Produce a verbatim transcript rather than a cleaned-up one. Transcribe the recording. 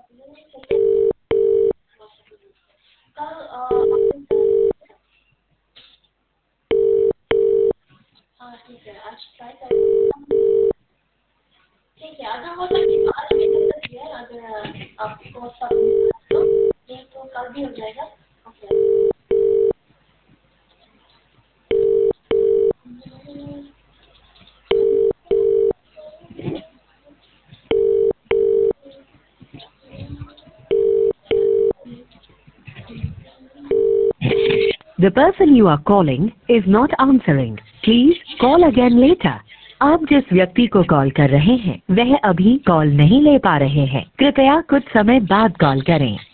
हाँ ठीक है, आज ट्राई करेंगे। ठीक है, अगर हो सके तो आज भी कर सकती है, अगर आपको सब तो ये तो कल भी हो जाएगा। Okay. The person you are calling is not answering. Please call again later. आप जिस व्यक्ति को कॉल कर रहे हैं वह अभी कॉल नहीं ले पा रहे हैं। कृपया कुछ समय बाद कॉल करें।